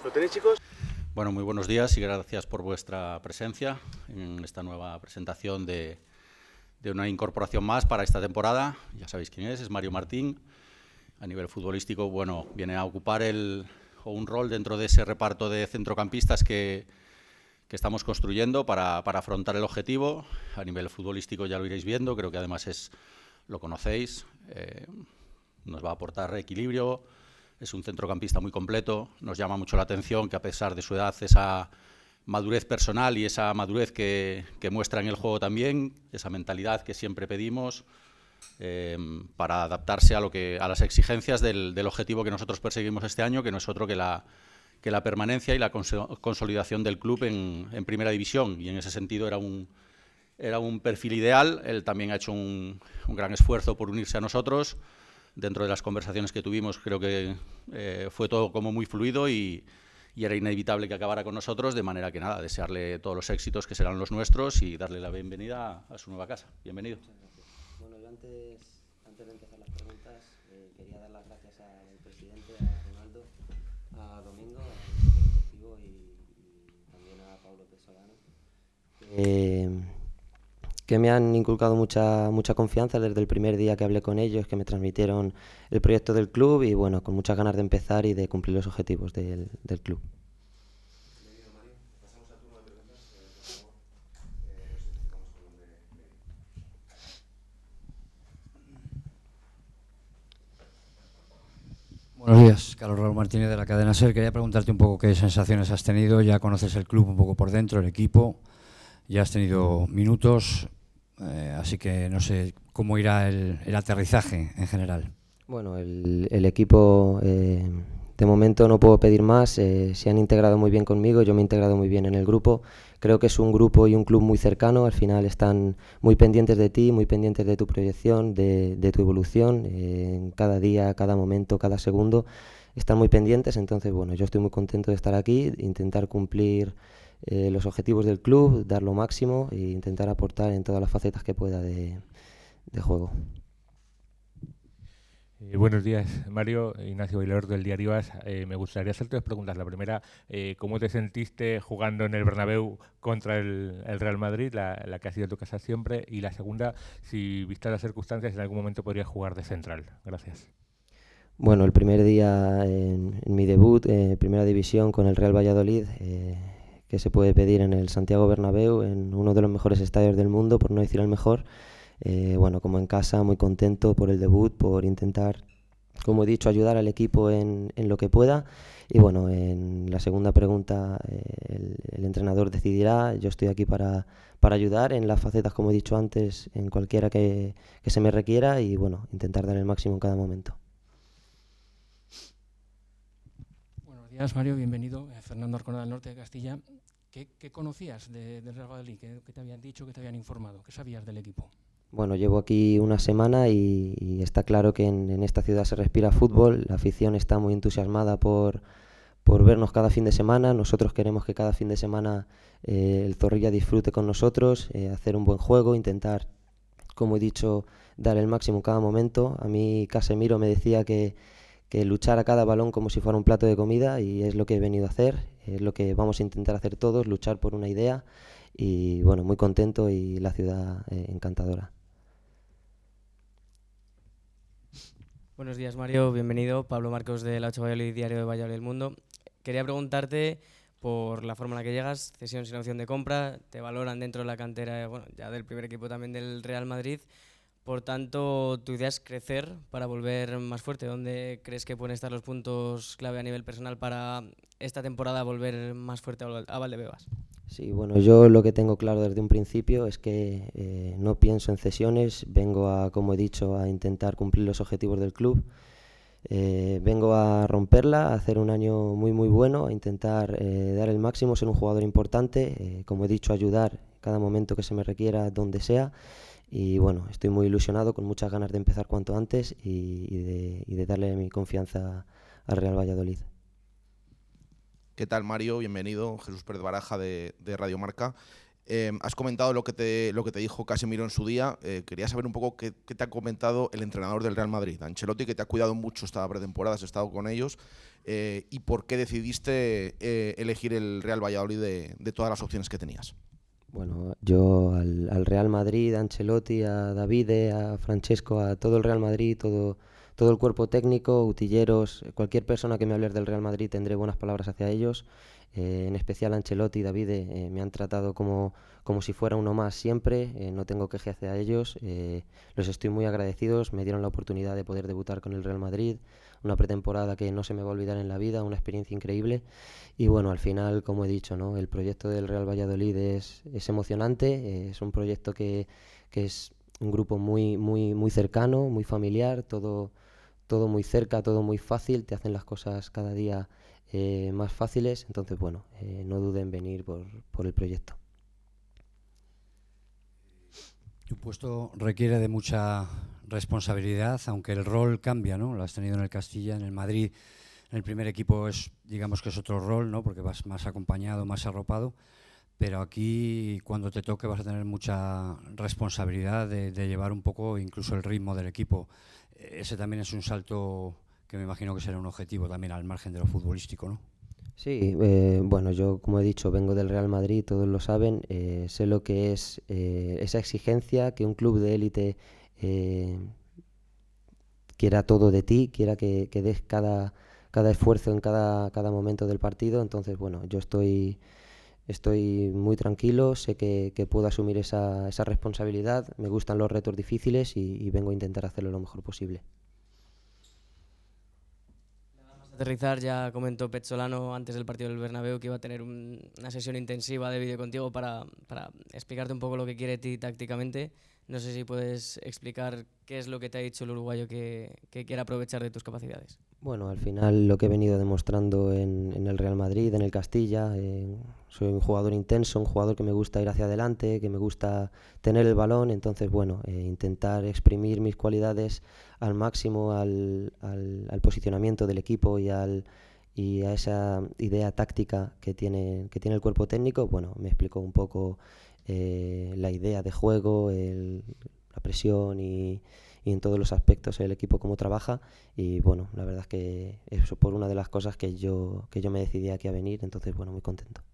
¿Lo tenéis, chicos? Bueno, muy buenos días y gracias por vuestra presencia en esta nueva presentación de una incorporación más para esta temporada. Ya sabéis quién es Mario Martín. A nivel futbolístico, bueno, viene a ocupar un rol dentro de ese reparto de centrocampistas que estamos construyendo para afrontar el objetivo. A nivel futbolístico ya lo iréis viendo, creo que además lo conocéis, nos va a aportar equilibrio. Es un centrocampista muy completo. Nos llama mucho la atención que, a pesar de su edad, esa madurez personal y esa madurez que muestra en el juego también, esa mentalidad que siempre pedimos para adaptarse a las exigencias del objetivo que nosotros perseguimos este año, que no es otro que la permanencia y la consolidación del club en Primera División. Y en ese sentido era un perfil ideal. Él también ha hecho un gran esfuerzo por unirse a nosotros. Dentro de las conversaciones que tuvimos, creo que fue todo como muy fluido y era inevitable que acabara con nosotros, de manera que nada, desearle todos los éxitos que serán los nuestros y darle la bienvenida a su nueva casa. Bienvenido. Muchas gracias. Bueno, yo antes de empezar las preguntas, quería dar las gracias al presidente, a Ronaldo, a Domingo, al directivo y también a Pablo Pesolano, que me han inculcado mucha confianza desde el primer día que hablé con ellos, que me transmitieron el proyecto del club y bueno, con muchas ganas de empezar y de cumplir los objetivos del club. Bienvenido, Mario. Pasamos al turno de preguntas. Por favor, nos identificamos con nombre. Buenos días, Carlos Raúl Martínez de la cadena SER. Quería preguntarte un poco qué sensaciones has tenido. Ya conoces el club un poco por dentro, el equipo, ya has tenido minutos, así que no sé cómo irá el aterrizaje en general. Bueno, el equipo de momento no puedo pedir más, se han integrado muy bien conmigo, yo me he integrado muy bien en el grupo. Creo que es un grupo y un club muy cercano, al final están muy pendientes de ti, muy pendientes de tu proyección, de tu evolución, cada día, cada momento, cada segundo, están muy pendientes. Entonces bueno, yo estoy muy contento de estar aquí, intentar cumplir los objetivos del club, dar lo máximo e intentar aportar en todas las facetas que pueda de juego. Buenos días, Mario. Ignacio Bailador del Diario AS. Me gustaría hacerte dos preguntas. La primera, ¿cómo te sentiste jugando en el Bernabéu contra el Real Madrid, la que ha sido tu casa siempre? Y la segunda, si vistas las circunstancias, en algún momento podrías jugar de central. Gracias. Bueno, el primer día en mi debut, Primera División con el Real Valladolid, que se puede pedir en el Santiago Bernabéu, en uno de los mejores estadios del mundo, por no decir el mejor. Bueno, como en casa, muy contento por el debut, por intentar, como he dicho, ayudar al equipo en lo que pueda. Y bueno, en la segunda pregunta el entrenador decidirá. Yo estoy aquí para ayudar en las facetas, como he dicho antes, en cualquiera que se me requiera y bueno, intentar dar el máximo en cada momento. Buenos días, Mario, bienvenido. Fernando Arconada del Norte de Castilla. ¿Qué conocías del Real Valladolid? ¿Qué te habían dicho, qué te habían informado? ¿Qué sabías del equipo? Bueno, llevo aquí una semana y está claro que en esta ciudad se respira fútbol. La afición está muy entusiasmada por vernos cada fin de semana. Nosotros queremos que cada fin de semana el Zorrilla disfrute con nosotros, hacer un buen juego, intentar, como he dicho, dar el máximo en cada momento. A mí Casemiro me decía que luchar a cada balón como si fuera un plato de comida y es lo que he venido a hacer, es lo que vamos a intentar hacer todos, luchar por una idea y bueno, muy contento y la ciudad encantadora. Buenos días, Mario, bienvenido. Pablo Marcos del 8 Valladolid, Diario de Valladolid El Mundo. Quería preguntarte por la forma en la que llegas, cesión sin opción de compra, te valoran dentro de la cantera, bueno, ya del primer equipo también del Real Madrid. Por tanto, tu idea es crecer para volver más fuerte. ¿Dónde crees que pueden estar los puntos clave a nivel personal para esta temporada volver más fuerte a Valdebebas? Sí, bueno, yo lo que tengo claro desde un principio es que no pienso en cesiones, vengo a, como he dicho, a intentar cumplir los objetivos del club. Vengo a romperla, a hacer un año muy muy bueno, a intentar dar el máximo, ser un jugador importante, como he dicho, ayudar cada momento que se me requiera, donde sea. Y bueno, estoy muy ilusionado, con muchas ganas de empezar cuanto antes y de darle mi confianza al Real Valladolid. ¿Qué tal, Mario? Bienvenido. Jesús Pérez Baraja de Radio Marca. Has comentado lo que te dijo Casemiro en su día. Quería saber un poco qué te ha comentado el entrenador del Real Madrid, Ancelotti, que te ha cuidado mucho esta pretemporada, has estado con ellos, y por qué decidiste elegir el Real Valladolid de todas las opciones que tenías. Bueno, yo al Real Madrid, a Ancelotti, a Davide, a Francesco, a todo el Real Madrid, todo el cuerpo técnico, utilleros, cualquier persona que me hable del Real Madrid tendré buenas palabras hacia ellos. En especial Ancelotti y Davide me han tratado como si fuera uno más siempre, no tengo queje hacia ellos, los estoy muy agradecidos, me dieron la oportunidad de poder debutar con el Real Madrid, una pretemporada que no se me va a olvidar en la vida, una experiencia increíble. Y bueno, al final, como he dicho, ¿no? El proyecto del Real Valladolid es emocionante, es un proyecto que es un grupo muy cercano, muy familiar, todo muy cerca, todo muy fácil, te hacen las cosas cada día más fáciles, entonces bueno, no duden en venir por el proyecto. Tu puesto requiere de mucha responsabilidad, aunque el rol cambia, ¿no? Lo has tenido en el Castilla, en el Madrid. En el primer equipo digamos que es otro rol, ¿no? Porque vas más acompañado, más arropado. Pero aquí, cuando te toque, vas a tener mucha responsabilidad de llevar un poco incluso el ritmo del equipo. Ese también es un salto que me imagino que será un objetivo también al margen de lo futbolístico, ¿no? Sí, bueno, yo como he dicho vengo del Real Madrid, todos lo saben, sé lo que es esa exigencia, que un club de élite quiera todo de ti, quiera que des cada esfuerzo en cada momento del partido, entonces bueno, yo estoy muy tranquilo, sé que puedo asumir esa responsabilidad, me gustan los retos difíciles y vengo a intentar hacerlo lo mejor posible. Aterrizar, ya comentó Pezzolano antes del partido del Bernabéu que iba a tener una sesión intensiva de vídeo contigo para explicarte un poco lo que quiere ti tácticamente. No sé si puedes explicar qué es lo que te ha dicho el uruguayo que quiere aprovechar de tus capacidades. Bueno, al final lo que he venido demostrando en el Real Madrid, en el Castilla, soy un jugador intenso, un jugador que me gusta ir hacia adelante, que me gusta tener el balón, entonces bueno, intentar exprimir mis cualidades al máximo al posicionamiento del equipo y a esa idea táctica que tiene el cuerpo técnico. Bueno, me explicó un poco la idea de juego, la presión y en todos los aspectos el equipo cómo trabaja, y bueno, la verdad es que eso por una de las cosas que yo me decidí aquí a venir, entonces bueno, muy contento.